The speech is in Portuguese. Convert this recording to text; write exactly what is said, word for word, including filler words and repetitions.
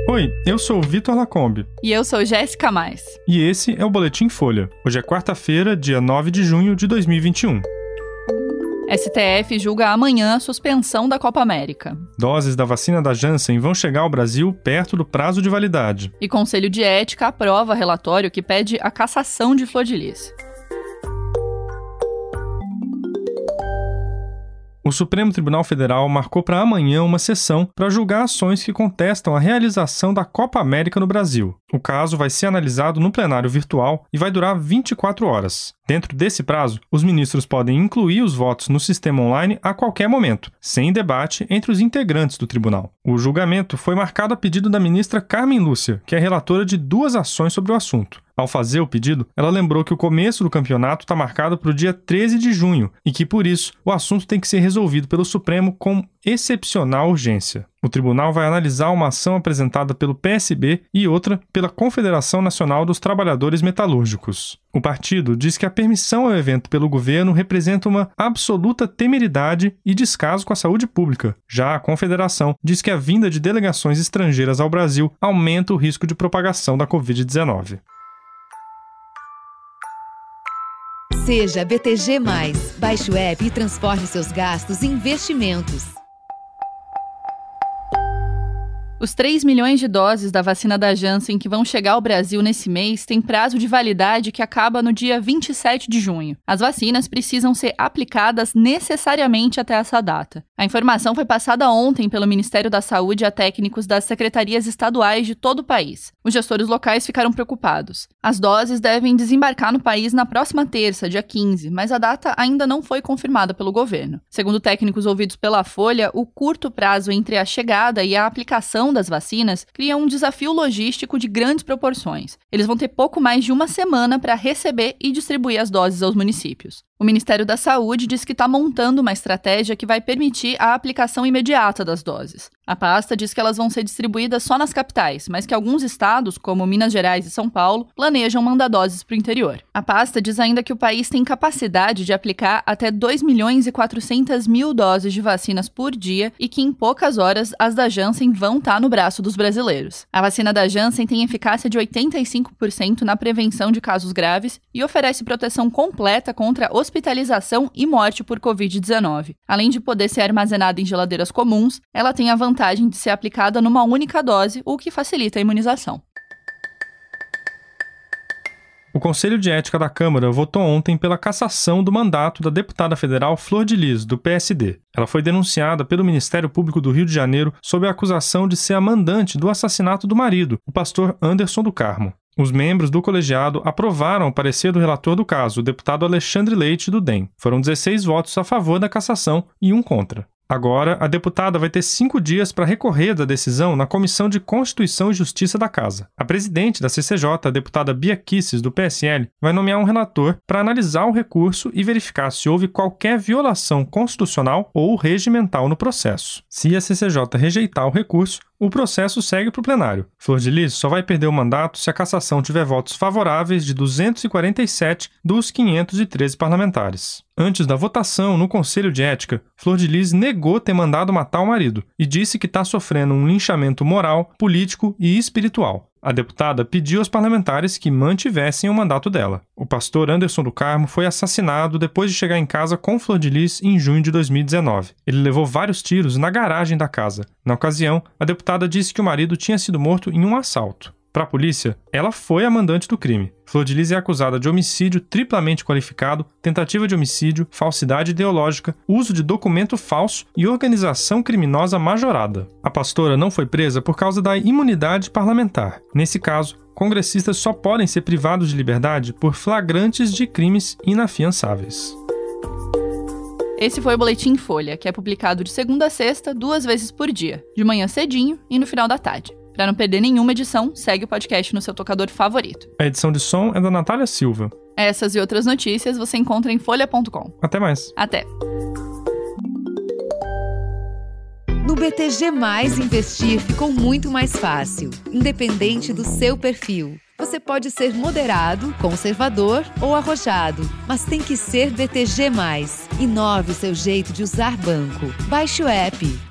Oi, eu sou o Vitor Lacombe. E eu sou Jéssica Mais. E esse é o Boletim Folha. Hoje é quarta-feira, dia nove de junho de dois mil e vinte e um. S T F julga amanhã a suspensão da Copa América. Doses da vacina da Janssen vão chegar ao Brasil perto do prazo de validade. E Conselho de Ética aprova relatório que pede a cassação de Flor de Lis. O Supremo Tribunal Federal marcou para amanhã uma sessão para julgar ações que contestam a realização da Copa América no Brasil. O caso vai ser analisado no plenário virtual e vai durar vinte e quatro horas. Dentro desse prazo, os ministros podem incluir os votos no sistema online a qualquer momento, sem debate entre os integrantes do tribunal. O julgamento foi marcado a pedido da ministra Carmen Lúcia, que é relatora de duas ações sobre o assunto. Ao fazer o pedido, ela lembrou que o começo do campeonato está marcado para o dia treze de junho e que, por isso, o assunto tem que ser resolvido pelo Supremo com excepcional urgência. O tribunal vai analisar uma ação apresentada pelo P S B e outra pela Confederação Nacional dos Trabalhadores Metalúrgicos. O partido diz que a permissão ao evento pelo governo representa uma absoluta temeridade e descaso com a saúde pública. Já a Confederação diz que a vinda de delegações estrangeiras ao Brasil aumenta o risco de propagação da covid dezenove. Seja B T G mais. Baixe o app e transforme seus gastos em investimentos. Os três milhões de doses da vacina da Janssen que vão chegar ao Brasil nesse mês têm prazo de validade que acaba no dia vinte e sete de junho. As vacinas precisam ser aplicadas necessariamente até essa data. A informação foi passada ontem pelo Ministério da Saúde a técnicos das secretarias estaduais de todo o país. Os gestores locais ficaram preocupados. As doses devem desembarcar no país na próxima terça, dia quinze, mas a data ainda não foi confirmada pelo governo. Segundo técnicos ouvidos pela Folha, o curto prazo entre a chegada e a aplicação das vacinas cria um desafio logístico de grandes proporções. Eles vão ter pouco mais de uma semana para receber e distribuir as doses aos municípios. O Ministério da Saúde diz que está montando uma estratégia que vai permitir a aplicação imediata das doses. A pasta diz que elas vão ser distribuídas só nas capitais, mas que alguns estados, como Minas Gerais e São Paulo, planejam mandar doses para o interior. A pasta diz ainda que o país tem capacidade de aplicar até dois milhões e quatrocentas mil doses de vacinas por dia e que em poucas horas as da Janssen vão estar no braço dos brasileiros. A vacina da Janssen tem eficácia de oitenta e cinco por cento na prevenção de casos graves e oferece proteção completa contra hospitalização e morte por covid dezenove. Além de poder ser armazenada em geladeiras comuns, ela tem a vantagem de ser aplicada numa única dose, o que facilita a imunização. O Conselho de Ética da Câmara votou ontem pela cassação do mandato da deputada federal Flor de Lis, do P S D. Ela foi denunciada pelo Ministério Público do Rio de Janeiro sob a acusação de ser a mandante do assassinato do marido, o pastor Anderson do Carmo. Os membros do colegiado aprovaram o parecer do relator do caso, o deputado Alexandre Leite, do D E M. Foram dezesseis votos a favor da cassação e um contra. Agora, a deputada vai ter cinco dias para recorrer da decisão na Comissão de Constituição e Justiça da Casa. A presidente da C C J, a deputada Bia Kicis, do P S L, vai nomear um relator para analisar o recurso e verificar se houve qualquer violação constitucional ou regimental no processo. Se a C C J rejeitar o recurso, o processo segue para o plenário. Flor de Lis só vai perder o mandato se a cassação tiver votos favoráveis de duzentos e quarenta e sete dos quinhentos e treze parlamentares. Antes da votação no Conselho de Ética, Flor de Lis negou ter mandado matar o marido e disse que está sofrendo um linchamento moral, político e espiritual. A deputada pediu aos parlamentares que mantivessem o mandato dela. O pastor Anderson do Carmo foi assassinado depois de chegar em casa com Flor de Lis em junho de dois mil e dezenove. Ele levou vários tiros na garagem da casa. Na ocasião, a deputada disse que o marido tinha sido morto em um assalto. Para a polícia, ela foi a mandante do crime. Flor de Lis é acusada de homicídio triplamente qualificado, tentativa de homicídio, falsidade ideológica, uso de documento falso e organização criminosa majorada. A pastora não foi presa por causa da imunidade parlamentar. Nesse caso, congressistas só podem ser privados de liberdade por flagrantes de crimes inafiançáveis. Esse foi o Boletim Folha, que é publicado de segunda a sexta, duas vezes por dia, de manhã cedinho e no final da tarde. Para não perder nenhuma edição, segue o podcast no seu tocador favorito. A edição de som é da Natália Silva. Essas e outras notícias você encontra em folha ponto com. Até mais. Até. No B T G mais, investir ficou muito mais fácil, independente do seu perfil. Você pode ser moderado, conservador ou arrojado, mas tem que ser B T G mais. Inove o seu jeito de usar banco. Baixe o app.